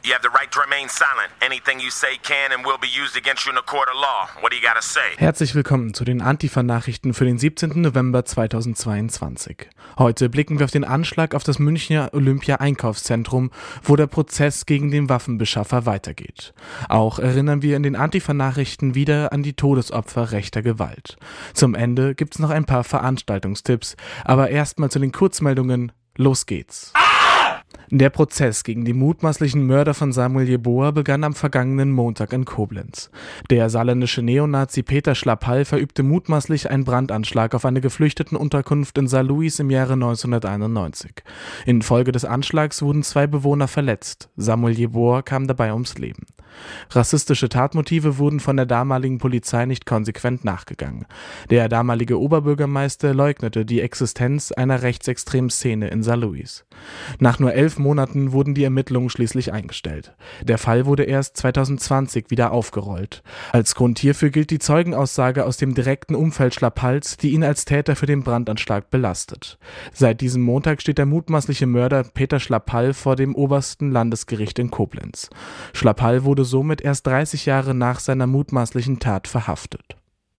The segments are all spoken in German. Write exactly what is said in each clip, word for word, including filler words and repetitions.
You have the right to remain silent. Anything you say can and will be used against you in a court of law. What do you gotta say? Herzlich willkommen zu den Antifa-Nachrichten für den siebzehnten November zweitausendzweiundzwanzig. Heute blicken wir auf den Anschlag auf das Münchner Olympia-Einkaufszentrum, wo der Prozess gegen den Waffenbeschaffer weitergeht. Auch erinnern wir in den Antifa-Nachrichten wieder an die Todesopfer rechter Gewalt. Zum Ende gibt's noch ein paar Veranstaltungstipps, aber erstmal zu den Kurzmeldungen. Los geht's! Der Prozess gegen die mutmaßlichen Mörder von Samuel Jeboa begann am vergangenen Montag in Koblenz. Der saarländische Neonazi Peter Schlapphall verübte mutmaßlich einen Brandanschlag auf eine Geflüchtetenunterkunft in Saarlouis im Jahre neunzehnhunderteinundneunzig. Infolge des Anschlags wurden zwei Bewohner verletzt. Samuel Jeboa kam dabei ums Leben. Rassistische Tatmotive wurden von der damaligen Polizei nicht konsequent nachgegangen. Der damalige Oberbürgermeister leugnete die Existenz einer rechtsextremen Szene in Saarlouis. Nach nur elf Monaten wurden die Ermittlungen schließlich eingestellt. Der Fall wurde erst zweitausendzwanzig wieder aufgerollt. Als Grund hierfür gilt die Zeugenaussage aus dem direkten Umfeld Schlapphalls, die ihn als Täter für den Brandanschlag belastet. Seit diesem Montag steht der mutmaßliche Mörder Peter Schlapphall vor dem obersten Landesgericht in Koblenz. Schlapphall wurde somit erst dreißig Jahre nach seiner mutmaßlichen Tat verhaftet.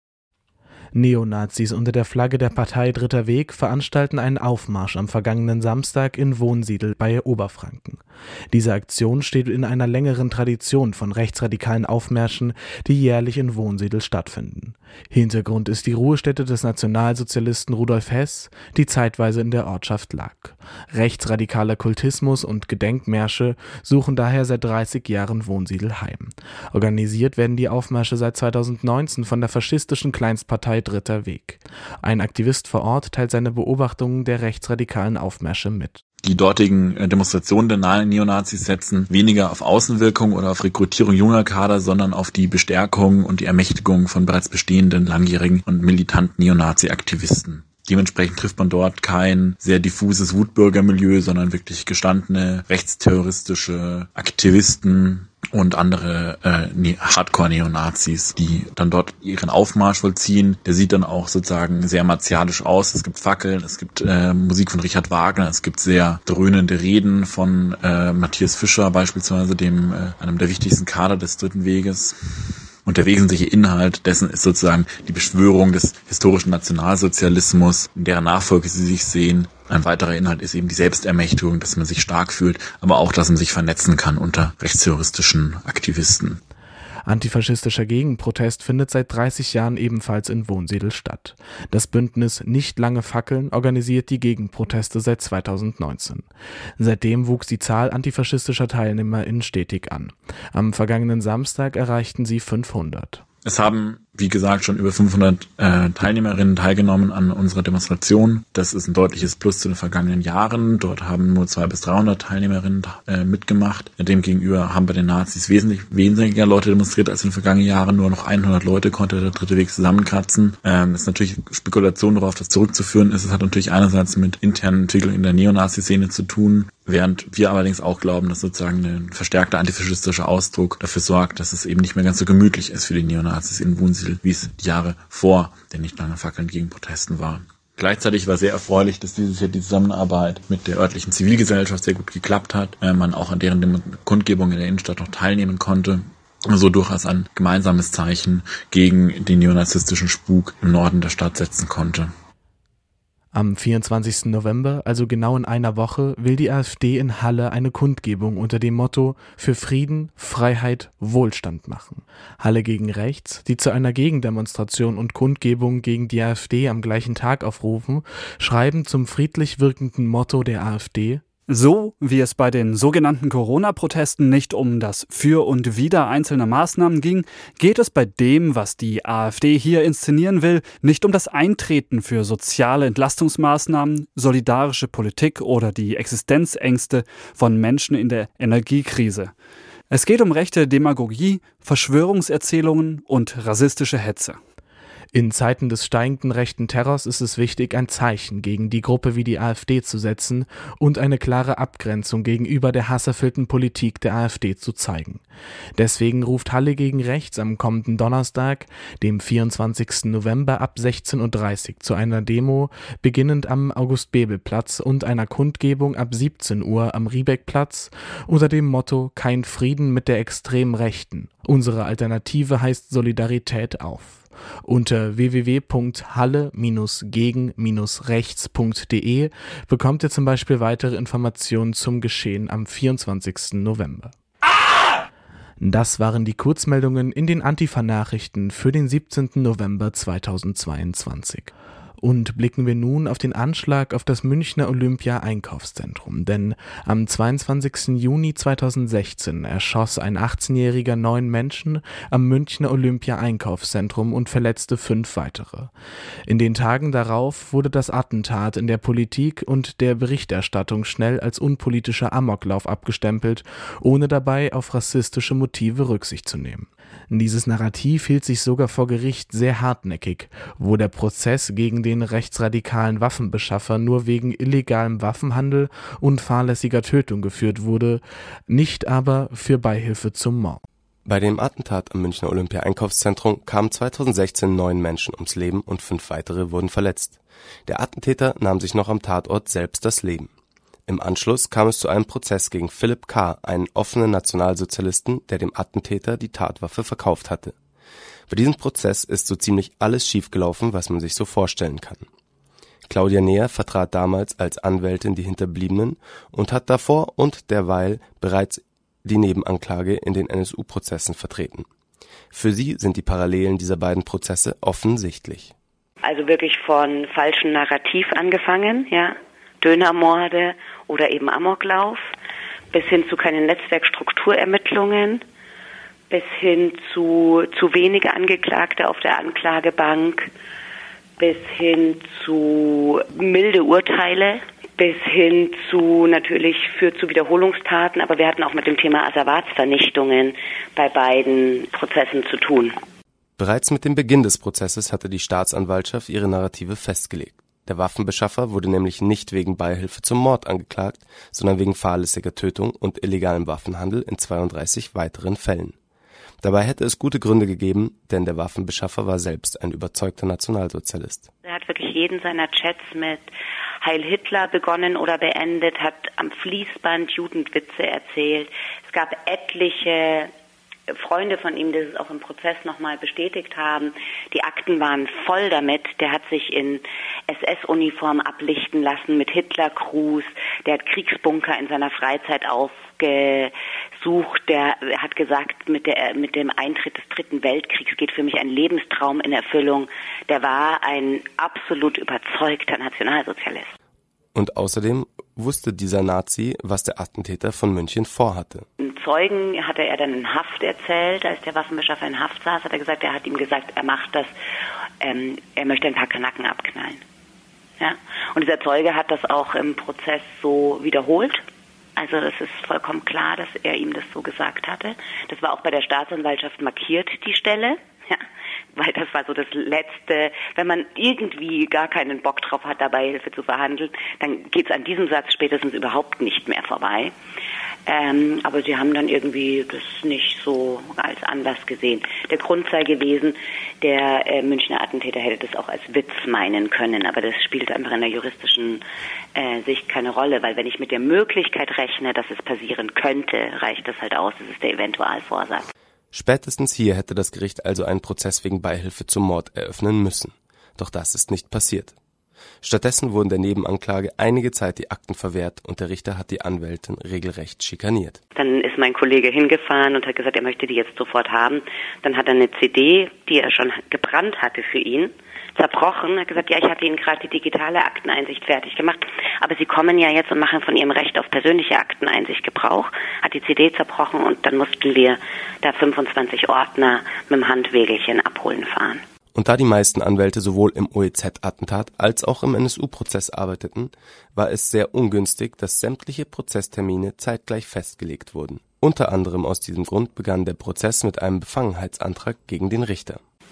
Neonazis unter der Flagge der Partei Dritter Weg veranstalten einen Aufmarsch am vergangenen Samstag in Wonsiedel bei Oberfranken. Diese Aktion steht in einer längeren Tradition von rechtsradikalen Aufmärschen, die jährlich in Wonsiedel stattfinden. Hintergrund ist die Ruhestätte des Nationalsozialisten Rudolf Hess, die zeitweise in der Ortschaft lag. Rechtsradikaler Kultismus und Gedenkmärsche suchen daher seit dreißig Jahren Wonsiedel heim. Organisiert werden die Aufmärsche seit zweitausendneunzehn von der faschistischen Kleinstpartei Dritter Weg. Ein Aktivist vor Ort teilt seine Beobachtungen der rechtsradikalen Aufmärsche mit. Die dortigen Demonstrationen der nahen Neonazis setzen weniger auf Außenwirkung oder auf Rekrutierung junger Kader, sondern auf die Bestärkung und die Ermächtigung von bereits bestehenden, langjährigen und militanten Neonazi-Aktivisten. Dementsprechend trifft man dort kein sehr diffuses Wutbürgermilieu, sondern wirklich gestandene rechtsterroristische Aktivisten und andere äh, Hardcore-Neonazis, die dann dort ihren Aufmarsch vollziehen. Der sieht dann auch sozusagen sehr martialisch aus. Es gibt Fackeln, es gibt äh, Musik von Richard Wagner, es gibt sehr dröhnende Reden von äh, Matthias Fischer beispielsweise, dem äh, einem der wichtigsten Kader des Dritten Weges. Und der wesentliche Inhalt dessen ist sozusagen die Beschwörung des historischen Nationalsozialismus, in deren Nachfolge sie sich sehen. Ein weiterer Inhalt ist eben die Selbstermächtigung, dass man sich stark fühlt, aber auch, dass man sich vernetzen kann unter rechtsterroristischen Aktivisten. Antifaschistischer Gegenprotest findet seit dreißig Jahren ebenfalls in Wonsiedel statt. Das Bündnis Nicht lange fackeln organisiert die Gegenproteste seit zweitausendneunzehn. Seitdem wuchs die Zahl antifaschistischer TeilnehmerInnen stetig an. Am vergangenen Samstag erreichten sie fünfhundert. Es haben, wie gesagt, schon über fünfhundert äh, Teilnehmerinnen teilgenommen an unserer Demonstration. Das ist ein deutliches Plus zu den vergangenen Jahren. Dort haben nur zweihundert bis dreihundert Teilnehmerinnen äh, mitgemacht. Demgegenüber haben bei den Nazis wesentlich weniger Leute demonstriert als in den vergangenen Jahren. Nur noch hundert Leute konnte der Dritte Weg zusammenkratzen. Ähm, ist natürlich Spekulation darauf, das zurückzuführen ist. Es hat natürlich einerseits mit internen Entwicklungen in der Neonazi-Szene zu tun, während wir allerdings auch glauben, dass sozusagen ein verstärkter antifaschistischer Ausdruck dafür sorgt, dass es eben nicht mehr ganz so gemütlich ist für die Neonazis in Wonsiedel, wie es die Jahre vor den nicht langen Fackeln gegen Protesten war. Gleichzeitig war sehr erfreulich, dass dieses Jahr die Zusammenarbeit mit der örtlichen Zivilgesellschaft sehr gut geklappt hat, äh, man auch an deren Kundgebung in der Innenstadt noch teilnehmen konnte. So durchaus ein gemeinsames Zeichen gegen den neonazistischen Spuk im Norden der Stadt setzen konnte. Am vierundzwanzigsten November, also genau in einer Woche, will die AfD in Halle eine Kundgebung unter dem Motto „Für Frieden, Freiheit, Wohlstand" machen. Halle gegen Rechts, die zu einer Gegendemonstration und Kundgebung gegen die AfD am gleichen Tag aufrufen, schreiben zum friedlich wirkenden Motto der AfD: So wie es bei den sogenannten Corona-Protesten nicht um das Für und Wider einzelner Maßnahmen ging, geht es bei dem, was die AfD hier inszenieren will, nicht um das Eintreten für soziale Entlastungsmaßnahmen, solidarische Politik oder die Existenzängste von Menschen in der Energiekrise. Es geht um rechte Demagogie, Verschwörungserzählungen und rassistische Hetze. In Zeiten des steigenden rechten Terrors ist es wichtig, ein Zeichen gegen die Gruppe wie die AfD zu setzen und eine klare Abgrenzung gegenüber der hasserfüllten Politik der AfD zu zeigen. Deswegen ruft Halle gegen Rechts am kommenden Donnerstag, dem vierundzwanzigsten November ab sechzehn Uhr dreißig zu einer Demo, beginnend am August-Bebel-Platz und einer Kundgebung ab siebzehn Uhr am Riebeck-Platz unter dem Motto „Kein Frieden mit der extremen Rechten. Unsere Alternative heißt Solidarität“ auf. Unter w w w punkt halle gegen rechts punkt d e bekommt ihr zum Beispiel weitere Informationen zum Geschehen am vierundzwanzigsten November. Das waren die Kurzmeldungen in den Antifa-Nachrichten für den siebzehnten November zweitausendzweiundzwanzig. Und blicken wir nun auf den Anschlag auf das Münchner Olympia-Einkaufszentrum, denn am zweiundzwanzigsten Juni zweitausendsechzehn erschoss ein achtzehnjähriger neun Menschen am Münchner Olympia-Einkaufszentrum und verletzte fünf weitere. In den Tagen darauf wurde das Attentat in der Politik und der Berichterstattung schnell als unpolitischer Amoklauf abgestempelt, ohne dabei auf rassistische Motive Rücksicht zu nehmen. Dieses Narrativ hielt sich sogar vor Gericht sehr hartnäckig, wo der Prozess gegen den rechtsradikalen Waffenbeschaffer nur wegen illegalem Waffenhandel und fahrlässiger Tötung geführt wurde, nicht aber für Beihilfe zum Mord. Bei dem Attentat am Münchner Olympia-Einkaufszentrum kamen zweitausendsechzehn neun Menschen ums Leben und fünf weitere wurden verletzt. Der Attentäter nahm sich noch am Tatort selbst das Leben. Im Anschluss kam es zu einem Prozess gegen Philipp K., einen offenen Nationalsozialisten, der dem Attentäter die Tatwaffe verkauft hatte. Bei diesem Prozess ist so ziemlich alles schiefgelaufen, was man sich so vorstellen kann. Claudia Neher vertrat damals als Anwältin die Hinterbliebenen und hat davor und derweil bereits die Nebenanklage in den N S U-Prozessen vertreten. Für sie sind die Parallelen dieser beiden Prozesse offensichtlich. Also wirklich von falschem Narrativ angefangen, ja. Dönermorde oder eben Amoklauf, bis hin zu keine Netzwerkstrukturermittlungen, bis hin zu zu wenige Angeklagte auf der Anklagebank, bis hin zu milde Urteile, bis hin zu natürlich führt zu Wiederholungstaten, aber wir hatten auch mit dem Thema Asservatsvernichtungen bei beiden Prozessen zu tun. Bereits mit dem Beginn des Prozesses hatte die Staatsanwaltschaft ihre Narrative festgelegt. Der Waffenbeschaffer wurde nämlich nicht wegen Beihilfe zum Mord angeklagt, sondern wegen fahrlässiger Tötung und illegalem Waffenhandel in zweiunddreißig weiteren Fällen. Dabei hätte es gute Gründe gegeben, denn der Waffenbeschaffer war selbst ein überzeugter Nationalsozialist. Er hat wirklich jeden seiner Chats mit Heil Hitler begonnen oder beendet, hat am Fließband Jugendwitze erzählt. Es gab etliche Freunde von ihm, die es auch im Prozess nochmal bestätigt haben. Die Akten waren voll damit. Der hat sich in S S-Uniform ablichten lassen mit Hitlergruß. Der hat Kriegsbunker in seiner Freizeit aufgesucht. Der hat gesagt, mit, der, mit dem Eintritt des Dritten Weltkriegs geht für mich ein Lebenstraum in Erfüllung. Der war ein absolut überzeugter Nationalsozialist. Und außerdem wusste dieser Nazi, was der Attentäter von München vorhatte. Ein Zeugen hatte er dann in Haft erzählt, als der Waffenbeschaffer in Haft saß, hat er gesagt, er hat ihm gesagt, er macht das, ähm, er möchte ein paar Kanaken abknallen. Ja? Und dieser Zeuge hat das auch im Prozess so wiederholt. Also es ist vollkommen klar, dass er ihm das so gesagt hatte. Das war auch bei der Staatsanwaltschaft markiert, die Stelle. Ja, weil das war so das Letzte, wenn man irgendwie gar keinen Bock drauf hat, dabei Hilfe zu verhandeln, dann geht es an diesem Satz spätestens überhaupt nicht mehr vorbei. Ähm, aber sie haben dann irgendwie das nicht so als Anlass gesehen. Der Grund sei gewesen, der äh, Münchner Attentäter hätte das auch als Witz meinen können, aber das spielt einfach in der juristischen äh, Sicht keine Rolle, weil wenn ich mit der Möglichkeit rechne, dass es passieren könnte, reicht das halt aus, das ist der Eventualvorsatz. Spätestens hier hätte das Gericht also einen Prozess wegen Beihilfe zum Mord eröffnen müssen. Doch das ist nicht passiert. Stattdessen wurden der Nebenanklage einige Zeit die Akten verwehrt und der Richter hat die Anwältin regelrecht schikaniert. Dann ist mein Kollege hingefahren und hat gesagt, er möchte die jetzt sofort haben. Dann hat er eine C D, die er schon gebrannt hatte für ihn, zerbrochen. Er hat gesagt, ja, ich hatte Ihnen gerade die digitale Akteneinsicht fertig gemacht, aber Sie kommen ja jetzt und machen von Ihrem Recht auf persönliche Akteneinsicht Gebrauch. Hat die C D zerbrochen und dann mussten wir da fünfundzwanzig Ordner mit dem Handwägelchen abholen fahren. Und da die meisten Anwälte sowohl im O E Z-Attentat als auch im N S U-Prozess arbeiteten, war es sehr ungünstig, dass sämtliche Prozesstermine zeitgleich festgelegt wurden. Unter anderem aus diesem Grund begann der Prozess mit einem Befangenheitsantrag gegen den Richter.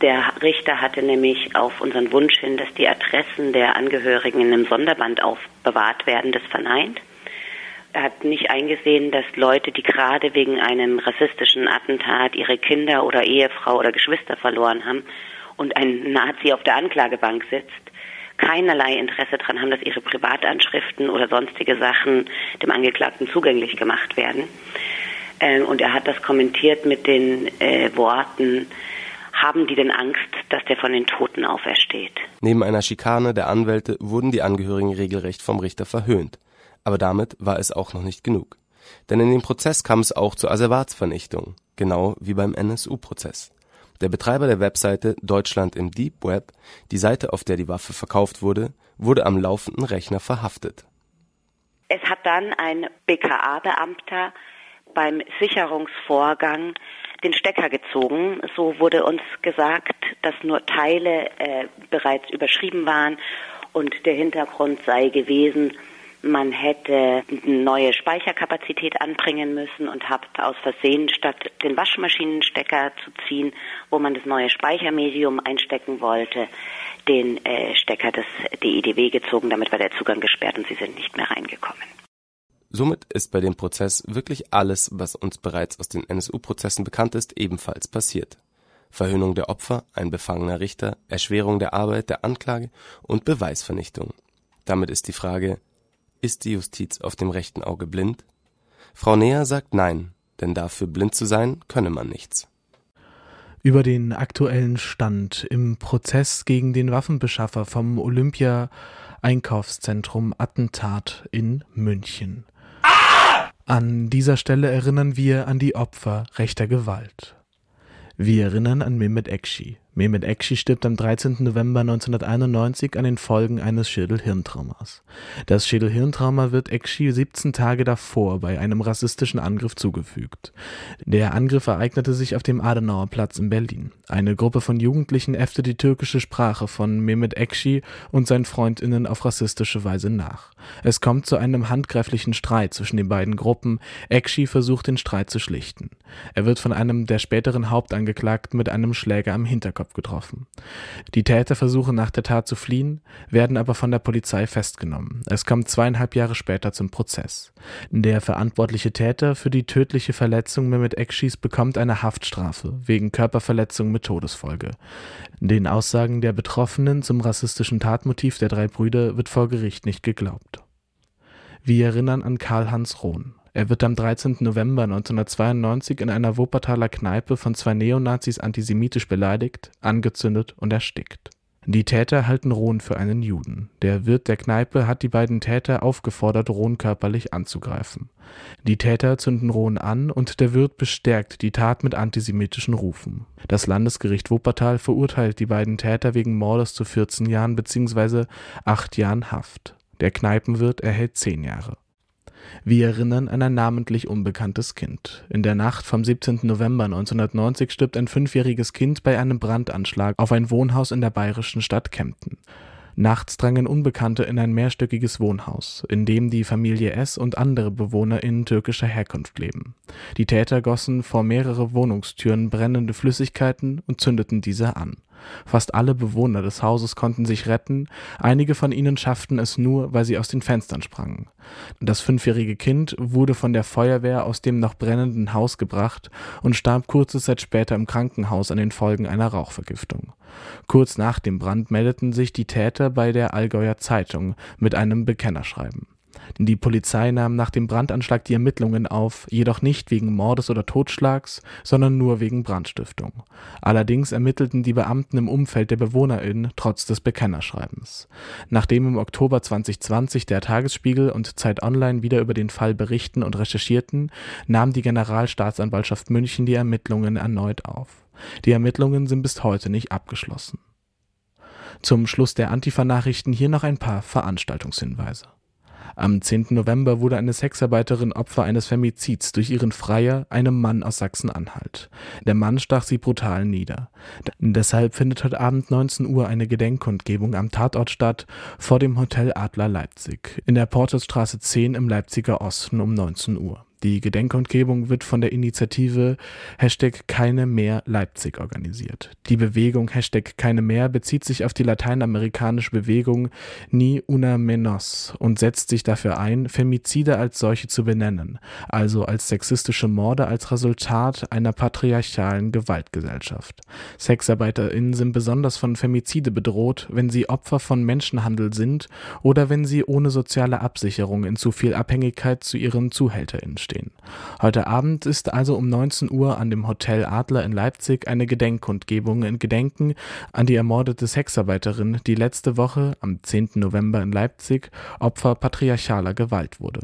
Der Richter hatte nämlich auf unseren Wunsch hin, dass die Adressen der Angehörigen in einem Sonderband aufbewahrt werden, das verneint. Er hat nicht eingesehen, dass Leute, die gerade wegen einem rassistischen Attentat ihre Kinder oder Ehefrau oder Geschwister verloren haben und ein Nazi auf der Anklagebank sitzt, keinerlei Interesse daran haben, dass ihre Privatanschriften oder sonstige Sachen dem Angeklagten zugänglich gemacht werden. Ähm, und er hat das kommentiert mit den äh, Worten: Haben die denn Angst, dass der von den Toten aufersteht? Neben einer Schikane der Anwälte wurden die Angehörigen regelrecht vom Richter verhöhnt. Aber damit war es auch noch nicht genug. Denn in dem Prozess kam es auch zur Asservatsvernichtung, genau wie beim N S U-Prozess. Der Betreiber der Webseite Deutschland im Deep Web, die Seite, auf der die Waffe verkauft wurde, wurde am laufenden Rechner verhaftet. Es hat dann ein B K A-Beamter beim Sicherungsvorgang den Stecker gezogen. So wurde uns gesagt, dass nur Teile äh, bereits überschrieben waren und der Hintergrund sei gewesen, man hätte eine neue Speicherkapazität anbringen müssen und hat aus Versehen, statt den Waschmaschinenstecker zu ziehen, wo man das neue Speichermedium einstecken wollte, den äh, Stecker des D I D W gezogen. Damit war der Zugang gesperrt und sie sind nicht mehr reingekommen. Somit ist bei dem Prozess wirklich alles, was uns bereits aus den N S U-Prozessen bekannt ist, ebenfalls passiert. Verhöhnung der Opfer, ein befangener Richter, Erschwerung der Arbeit der Anklage und Beweisvernichtung. Damit ist die Frage: Ist die Justiz auf dem rechten Auge blind? Frau Neher sagt nein, denn dafür blind zu sein, könne man nichts. Über den aktuellen Stand im Prozess gegen den Waffenbeschaffer vom Olympia-Einkaufszentrum Attentat in München. An dieser Stelle erinnern wir an die Opfer rechter Gewalt. Wir erinnern an Mehmet Ekşi. Mehmet Ekşi stirbt am dreizehnten November neunzehnhunderteinundneunzig an den Folgen eines Schädel-Hirntraumas. Das Schädel-Hirntrauma wird Ekşi siebzehn Tage davor bei einem rassistischen Angriff zugefügt. Der Angriff ereignete sich auf dem Adenauerplatz in Berlin. Eine Gruppe von Jugendlichen äffte die türkische Sprache von Mehmet Ekşi und seinen FreundInnen auf rassistische Weise nach. Es kommt zu einem handgreiflichen Streit zwischen den beiden Gruppen. Ekşi versucht, den Streit zu schlichten. Er wird von einem der späteren Hauptangeklagten mit einem Schläger am Hinterkopf getroffen. Die Täter versuchen nach der Tat zu fliehen, werden aber von der Polizei festgenommen. Es kommt zweieinhalb Jahre später zum Prozess. Der verantwortliche Täter für die tödliche Verletzung Mehmet Ekşis bekommt eine Haftstrafe wegen Körperverletzung mit Todesfolge. Den Aussagen der Betroffenen zum rassistischen Tatmotiv der drei Brüder wird vor Gericht nicht geglaubt. Wir erinnern an Karl-Hans Rohn. Er wird am dreizehnten November neunzehnhundertzweiundneunzig in einer Wuppertaler Kneipe von zwei Neonazis antisemitisch beleidigt, angezündet und erstickt. Die Täter halten Rohn für einen Juden. Der Wirt der Kneipe hat die beiden Täter aufgefordert, Rohn körperlich anzugreifen. Die Täter zünden Rohn an und der Wirt bestärkt die Tat mit antisemitischen Rufen. Das Landesgericht Wuppertal verurteilt die beiden Täter wegen Mordes zu vierzehn Jahren bzw. acht Jahren Haft. Der Kneipenwirt erhält zehn Jahre. Wir erinnern an ein namentlich unbekanntes Kind. In der Nacht vom siebzehnten November neunzehnhundertneunzig stirbt ein fünfjähriges Kind bei einem Brandanschlag auf ein Wohnhaus in der bayerischen Stadt Kempten. Nachts drangen Unbekannte in ein mehrstöckiges Wohnhaus, in dem die Familie S. und andere BewohnerInnen türkischer Herkunft leben. Die Täter gossen vor mehrere Wohnungstüren brennende Flüssigkeiten und zündeten diese an. Fast alle Bewohner des Hauses konnten sich retten, einige von ihnen schafften es nur, weil sie aus den Fenstern sprangen. Das fünfjährige Kind wurde von der Feuerwehr aus dem noch brennenden Haus gebracht und starb kurze Zeit später im Krankenhaus an den Folgen einer Rauchvergiftung. Kurz nach dem Brand meldeten sich die Täter bei der Allgäuer Zeitung mit einem Bekennerschreiben. Die Polizei nahm nach dem Brandanschlag die Ermittlungen auf, jedoch nicht wegen Mordes oder Totschlags, sondern nur wegen Brandstiftung. Allerdings ermittelten die Beamten im Umfeld der BewohnerInnen trotz des Bekennerschreibens. Nachdem im Oktober zweitausendzwanzig der Tagesspiegel und Zeit Online wieder über den Fall berichten und recherchierten, nahm die Generalstaatsanwaltschaft München die Ermittlungen erneut auf. Die Ermittlungen sind bis heute nicht abgeschlossen. Zum Schluss der Antifa-Nachrichten hier noch ein paar Veranstaltungshinweise. Am zehnten November wurde eine Sexarbeiterin Opfer eines Femizids durch ihren Freier, einem Mann aus Sachsen-Anhalt. Der Mann stach sie brutal nieder. Deshalb findet heute Abend neunzehn Uhr eine Gedenkkundgebung am Tatort statt, vor dem Hotel Adler Leipzig, in der Portusstraße zehn im Leipziger Osten um neunzehn Uhr. Die Gedenkkundgebung wird von der Initiative Hashtag Keine mehr Leipzig organisiert. Die Bewegung Hashtag Keine mehr bezieht sich auf die lateinamerikanische Bewegung Ni una menos und setzt sich dafür ein, Femizide als solche zu benennen, also als sexistische Morde als Resultat einer patriarchalen Gewaltgesellschaft. SexarbeiterInnen sind besonders von Femizide bedroht, wenn sie Opfer von Menschenhandel sind oder wenn sie ohne soziale Absicherung in zu viel Abhängigkeit zu ihren ZuhälterInnen stehen. Heute Abend ist also um neunzehn Uhr an dem Hotel Adler in Leipzig eine Gedenkkundgebung in Gedenken an die ermordete Sexarbeiterin, die letzte Woche am zehnten November in Leipzig Opfer patriarchaler Gewalt wurde.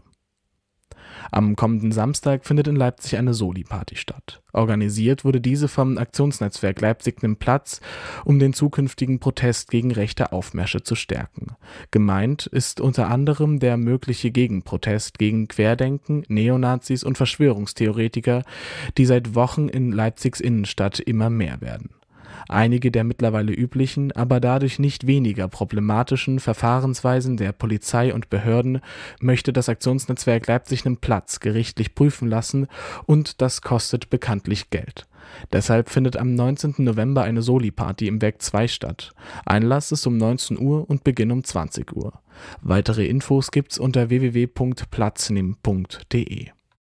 Am kommenden Samstag findet in Leipzig eine Soli-Party statt. Organisiert wurde diese vom Aktionsnetzwerk Leipzig Nimmt Platz, um den zukünftigen Protest gegen rechte Aufmärsche zu stärken. Gemeint ist unter anderem der mögliche Gegenprotest gegen Querdenken, Neonazis und Verschwörungstheoretiker, die seit Wochen in Leipzigs Innenstadt immer mehr werden. Einige der mittlerweile üblichen, aber dadurch nicht weniger problematischen Verfahrensweisen der Polizei und Behörden möchte das Aktionsnetzwerk Leipzig Nimmt Platz gerichtlich prüfen lassen und das kostet bekanntlich Geld. Deshalb findet am neunzehnten November eine Soli-Party im Werk zwei statt. Einlass ist um neunzehn Uhr und Beginn um zwanzig Uhr. Weitere Infos gibt's unter w w w punkt platznimm punkt d e.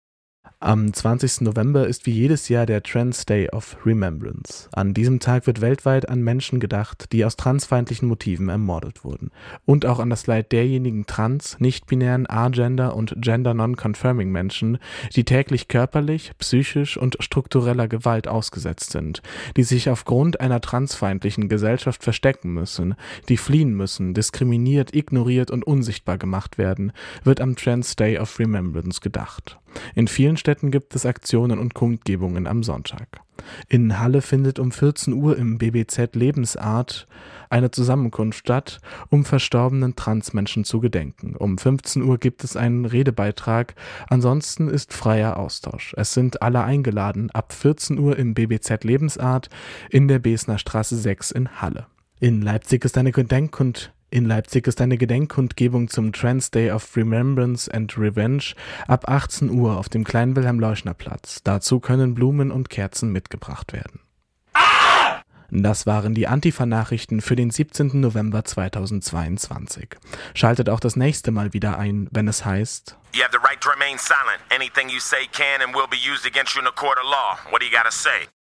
Am zwanzigsten November ist wie jedes Jahr der Trans Day of Remembrance. An diesem Tag wird weltweit an Menschen gedacht, die aus transfeindlichen Motiven ermordet wurden. Und auch an das Leid derjenigen trans-, nicht-binären, agender- und gender-non-confirming Menschen, die täglich körperlich, psychisch und struktureller Gewalt ausgesetzt sind, die sich aufgrund einer transfeindlichen Gesellschaft verstecken müssen, die fliehen müssen, diskriminiert, ignoriert und unsichtbar gemacht werden, wird am Trans Day of Remembrance gedacht. In vielen Städten gibt es Aktionen und Kundgebungen am Sonntag. In Halle findet um vierzehn Uhr im B B Z Lebensart eine Zusammenkunft statt, um verstorbenen Transmenschen zu gedenken. Um fünfzehn Uhr gibt es einen Redebeitrag, ansonsten ist freier Austausch. Es sind alle eingeladen, ab vierzehn Uhr im B B Z Lebensart in der Besner Straße sechs in Halle. In Leipzig ist eine Gedenkkund In Leipzig ist eine Gedenkkundgebung zum Trans Day of Remembrance and Revenge ab achtzehn Uhr auf dem kleinen Wilhelm-Leuschner-Platz. Dazu können Blumen und Kerzen mitgebracht werden. Ah! Das waren die Antifa-Nachrichten für den siebzehnten November zweitausendzweiundzwanzig. Schaltet auch das nächste Mal wieder ein, wenn es heißt: You have the right to remain silent. Anything you say can and will be used against you in a court of law. What do you gotta say?